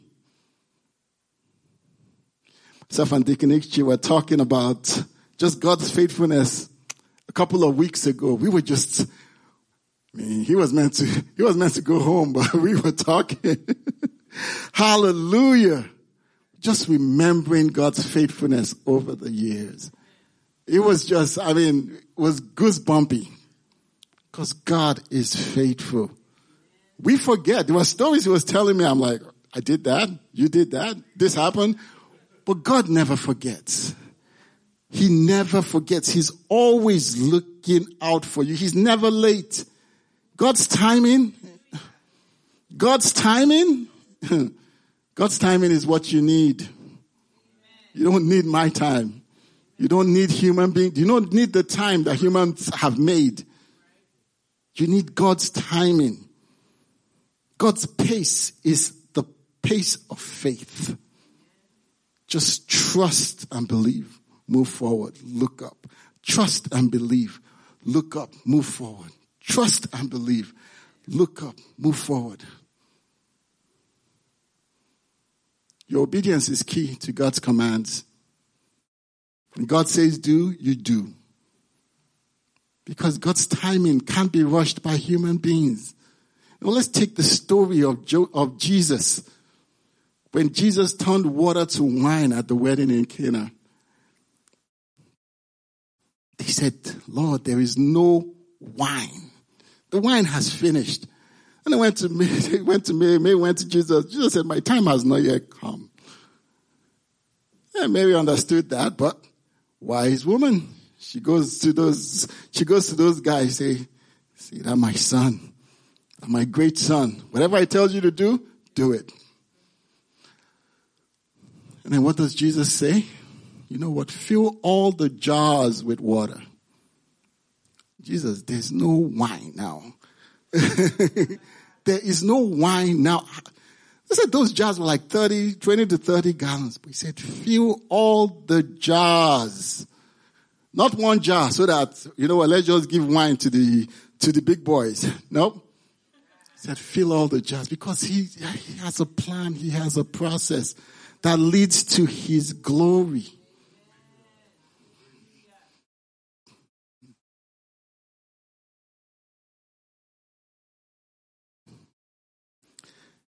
Myself and Deacon Ichi were talking about just God's faithfulness a couple of weeks ago. We were just, I mean, he was meant to, he was meant to go home, but we were talking. Hallelujah. Just remembering God's faithfulness over the years. It was just, I mean, it was goosebumpy. Because God is faithful. We forget. There were stories He was telling me. I'm like, I did that. You did that. This happened. But God never forgets. He never forgets. He's always looking out for you. He's never late. God's timing, God's timing, God's timing is what you need. You don't need my time. You don't need human beings. You don't need the time that humans have made. You need God's timing. God's pace is the pace of faith. Just trust and believe. Move forward. Look up. Trust and believe. Look up. Move forward. Trust and believe. Look up. Move forward. Your obedience is key to God's commands. When God says do, you do. Because God's timing can't be rushed by human beings. Now let's take the story of, Jo- of Jesus. When Jesus turned water to wine at the wedding in Cana. They said, Lord, there is no wine. The wine has finished. And they went to Mary, they went to Mary, Mary went to Jesus. Jesus said, my time has not yet come. And Mary understood that, but wise woman. She goes to those, she goes to those guys, say, see, that my son, that my great son. Whatever I tell you to do, do it. And then what does Jesus say? You know what? Fill all the jars with water. Jesus, there's no wine now. There is no wine now. They said those jars were like thirty, twenty to thirty gallons. But He said, fill all the jars. Not one jar so that, you know what, let's just give wine to the, to the big boys. Nope. He said, fill all the jars because he, he has a plan. He has a process that leads to His glory.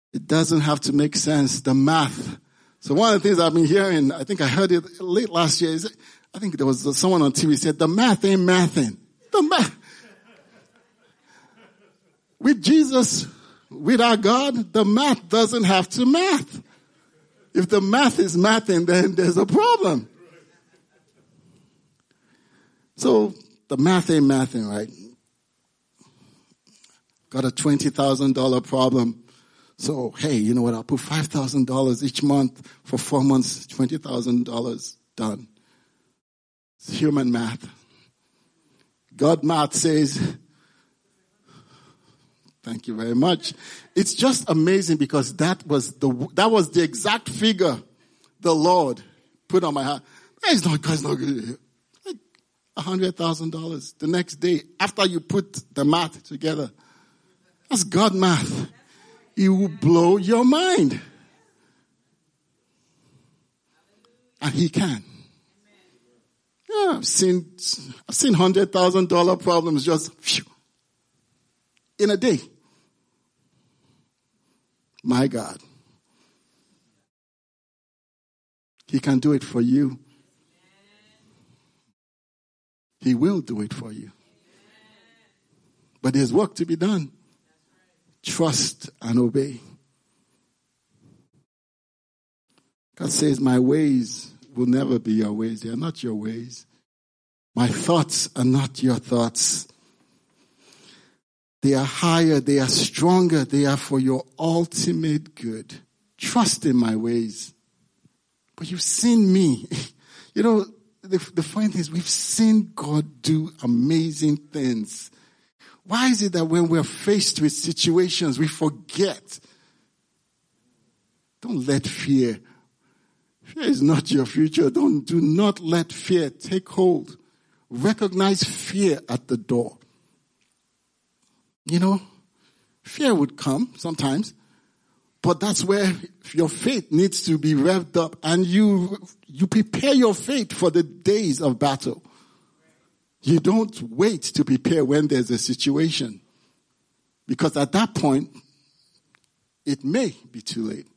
It doesn't have to make sense. The math. So one of the things I've been hearing, I think I heard it late last year, is I think there was someone on T V said, the math ain't mathing. The math. With Jesus, with our God, the math doesn't have to math. If the math is mathing, then there's a problem. So the math ain't mathing, right? Got a twenty thousand dollars problem. So, hey, you know what? I'll put five thousand dollars each month for four months, twenty thousand dollars done. It's human math. God math says, thank you very much. It's just amazing because that was the that was the exact figure the Lord put on my heart. It's not, God's not good. Like a hundred thousand dollars the next day after you put the math together. That's God math. It will blow your mind. And he can. Yeah, I've seen, I've seen hundred thousand dollar problems just phew, in a day. My God. He can do it for you. He will do it for you. But there's work to be done. Trust and obey. God says, my ways will never be your ways. They are not your ways. My thoughts are not your thoughts. They are higher. They are stronger. They are for your ultimate good. Trust in my ways. But you've seen me. You know, the, the funny thing is we've seen God do amazing things. Why is it that when we're faced with situations, we forget? Don't let fear. Fear is not your future. Don't, do not let fear take hold. Recognize fear at the door. You know, fear would come sometimes, but that's where your faith needs to be revved up and you, you prepare your faith for the days of battle. You don't wait to prepare when there's a situation. Because at that point, it may be too late.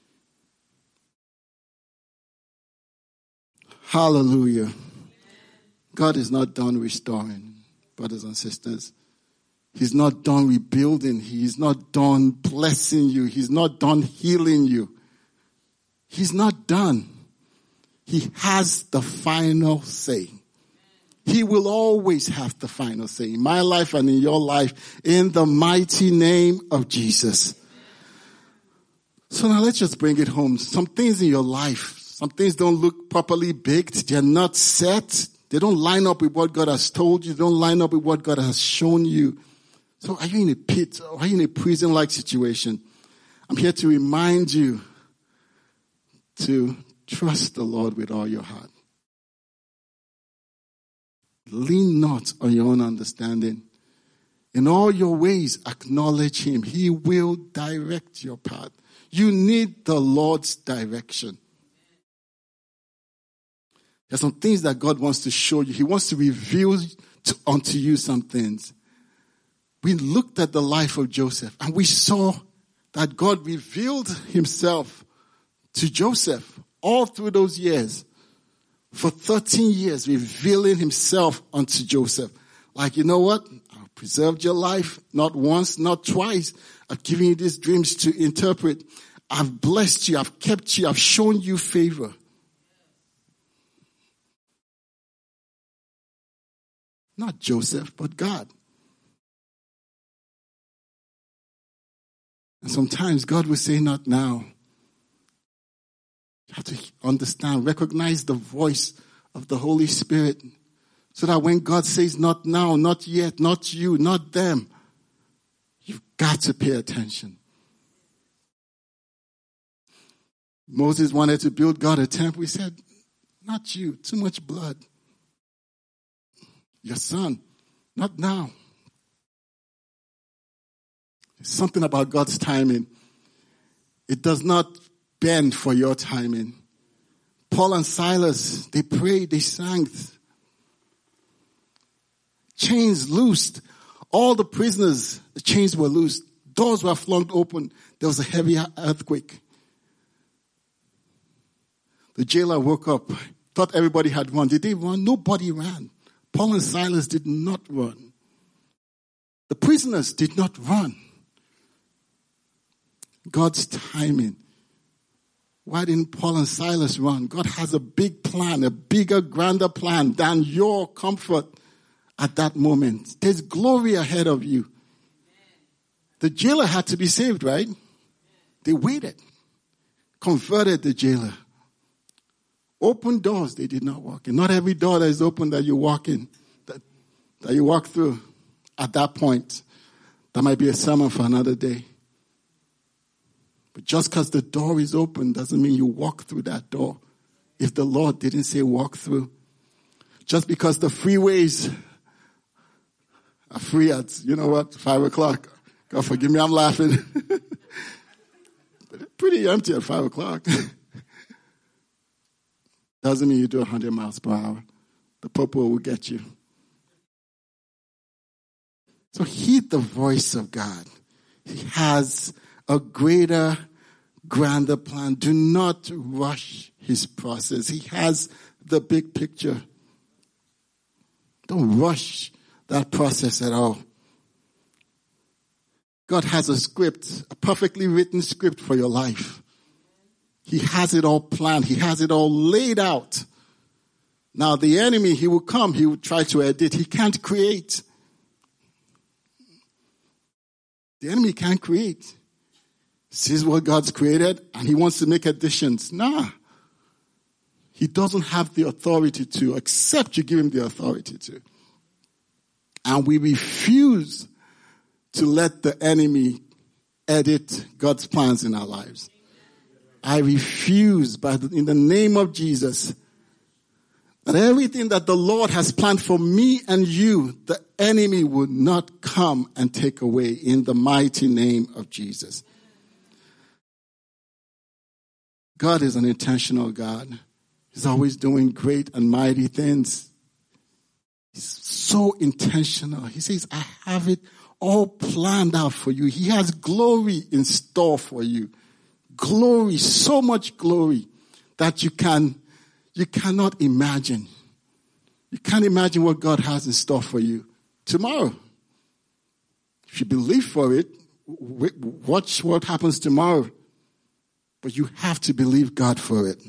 Hallelujah. God is not done restoring, brothers and sisters. He's not done rebuilding. He's not done blessing you. He's not done healing you. He's not done. He has the final say. He will always have the final say in my life and in your life in the mighty name of Jesus. So now let's just bring it home. Some things in your life, some things don't look properly baked. They're not set. They don't line up with what God has told you. They don't line up with what God has shown you. So are you in a pit or are you in a prison-like situation? I'm here to remind you to trust the Lord with all your heart. Lean not on your own understanding. In all your ways, acknowledge him. He will direct your path. You need the Lord's direction. There's some things that God wants to show you. He wants to reveal to, unto you some things. We looked at the life of Joseph and we saw that God revealed himself to Joseph all through those years. For thirteen years, revealing himself unto Joseph. Like, you know what? I've preserved your life, not once, not twice. I've given you these dreams to interpret. I've blessed you. I've kept you. I've shown you favor. Not Joseph, but God. And sometimes God will say, not now. You have to understand, recognize the voice of the Holy Spirit so that when God says not now, not yet, not you, not them, you've got to pay attention. Moses wanted to build God a temple. He said, not you, too much blood. Your son, not now. There's something about God's timing. It does not bend for your timing. Paul and Silas, they prayed, they sang. Chains loosed. All the prisoners, the chains were loosed. Doors were flung open. There was a heavy earthquake. The jailer woke up, thought everybody had run. Did they run? Nobody ran. Paul and Silas did not run. The prisoners did not run. God's timing. Why didn't Paul and Silas run? God has a big plan, a bigger, grander plan than your comfort at that moment. There's glory ahead of you. The jailer had to be saved, right? They waited, converted the jailer. Open doors they did not walk in. Not every door that is open that you walk in, that, that you walk through at that point. That might be a sermon for another day. But just because the door is open doesn't mean you walk through that door. If the Lord didn't say walk through. Just because the freeways are free at, you know what, five o'clock. God forgive me, I'm laughing. But it's pretty empty at five o'clock. Doesn't mean you do one hundred miles per hour. The purple will get you. So heed the voice of God. He has a greater, grander plan. Do not rush his process. He has the big picture. Don't rush that process at all. God has a script, a perfectly written script for your life. He has it all planned. He has it all laid out. Now the enemy, he will come. He will try to edit. He can't create. The enemy can't create. Sees what God's created and he wants to make additions. Nah. He doesn't have the authority to, except you give him the authority to. And we refuse to let the enemy edit God's plans in our lives. I refuse, by the, in the name of Jesus, that everything that the Lord has planned for me and you, the enemy will not come and take away in the mighty name of Jesus. God is an intentional God. He's always doing great and mighty things. He's so intentional. He says, I have it all planned out for you. He has glory in store for you. Glory, so much glory that you can, you cannot imagine. You can't imagine what God has in store for you tomorrow. If you believe for it, watch what happens tomorrow. But you have to believe God for it.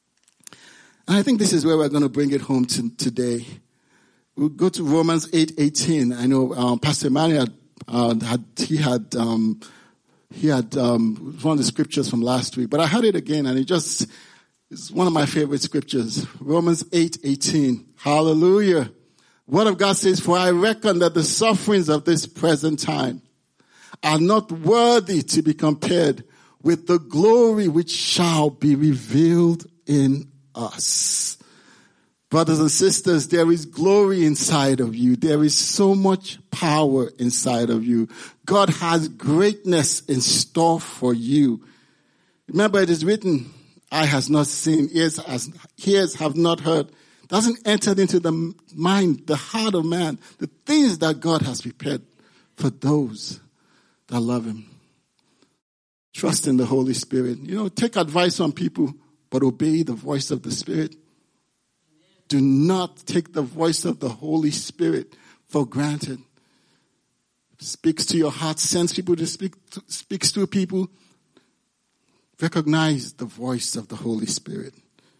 And I think this is where we're going to bring it home to, today. We'll go to Romans eight eighteen. I know um, Pastor Emmanuel had, uh, had he had um, he had um, one of the scriptures from last week, but I heard it again, and it just is one of my favorite scriptures. Romans eight eighteen. Hallelujah! Word of God says, "For I reckon that the sufferings of this present time are not worthy to be compared with the glory which shall be revealed in us." Brothers and sisters, there is glory inside of you. There is so much power inside of you. God has greatness in store for you. Remember, it is written, eye has not seen, ears, has, ears have not heard. Doesn't enter into the mind, the heart of man, the things that God has prepared for those that love him. Trust in the Holy Spirit. You know, take advice from people, but obey the voice of the Spirit. Do not take the voice of the Holy Spirit for granted. Speaks to your heart, sends people to speak, to, speaks to people. Recognize the voice of the Holy Spirit.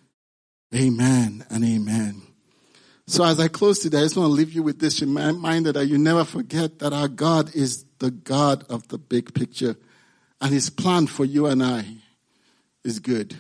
Amen and amen. So as I close today, I just want to leave you with this reminder that you never forget that our God is the God of the big picture. And his plan for you and I is good.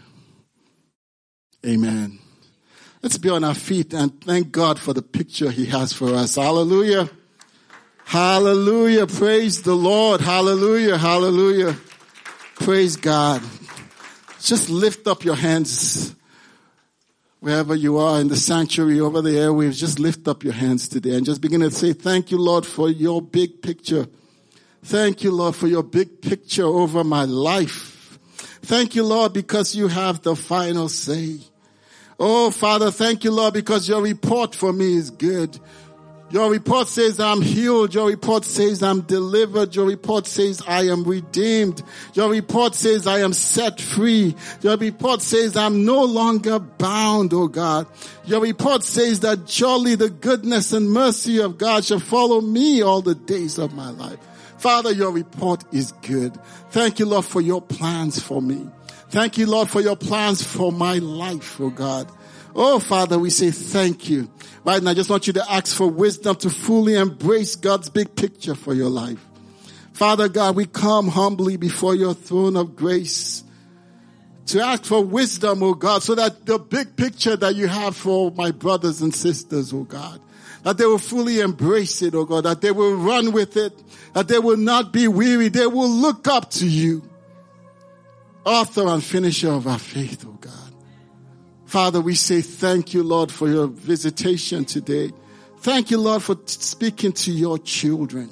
Amen. Let's be on our feet and thank God for the picture he has for us. Hallelujah. Hallelujah. Praise the Lord. Hallelujah. Hallelujah. Praise God. Just lift up your hands wherever you are in the sanctuary, over the airwaves. Just lift up your hands today and just begin to say, thank you, Lord, for your big picture. Thank you, Lord, for your big picture over my life. Thank you, Lord, because you have the final say. Oh, Father, thank you, Lord, because your report for me is good. Your report says I'm healed. Your report says I'm delivered. Your report says I am redeemed. Your report says I am set free. Your report says I'm no longer bound, oh God. Your report says that surely the goodness and mercy of God shall follow me all the days of my life. Father, your report is good. Thank you, Lord, for your plans for me. Thank you, Lord, for your plans for my life, oh God. Oh, Father, we say thank you. Right now, I just want you to ask for wisdom to fully embrace God's big picture for your life. Father God, we come humbly before your throne of grace to ask for wisdom, oh God, so that the big picture that you have for my brothers and sisters, oh God, that they will fully embrace it, oh God, that they will run with it, that they will not be weary, they will look up to you, author and finisher of our faith, oh God. Father, we say thank you, Lord, for your visitation today. Thank you, Lord, for speaking to your children.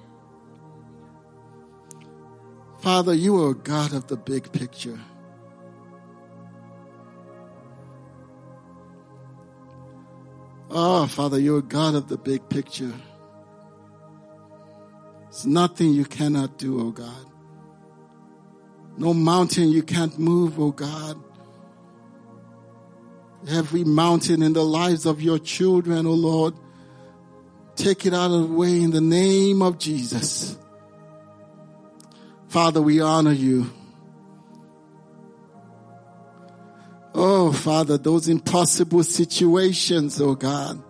Father, you are a God of the big picture. Oh, Father, you're a God of the big picture. There's nothing you cannot do, oh God. No mountain you can't move, oh God. Every mountain in the lives of your children, oh Lord, take it out of the way in the name of Jesus. Father, we honor you. Oh, Father, those impossible situations, oh God.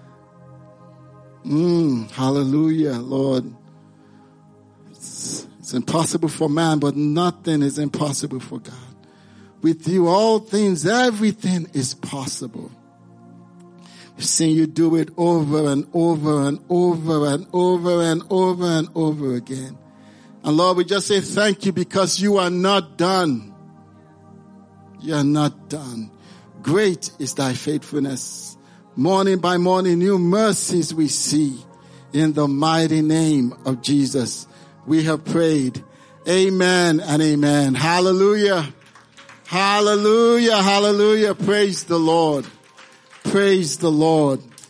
Mm, hallelujah, Lord. It's, it's impossible for man, but nothing is impossible for God. With you, all things, everything is possible. We've seen you do it over and over and over and over and over and over again. And Lord, we just say thank you because you are not done. You are not done. Great is thy faithfulness. Morning by morning, new mercies we see. In the mighty name of Jesus, we have prayed. Amen and amen. Hallelujah. Hallelujah, hallelujah. Praise the Lord. Praise the Lord.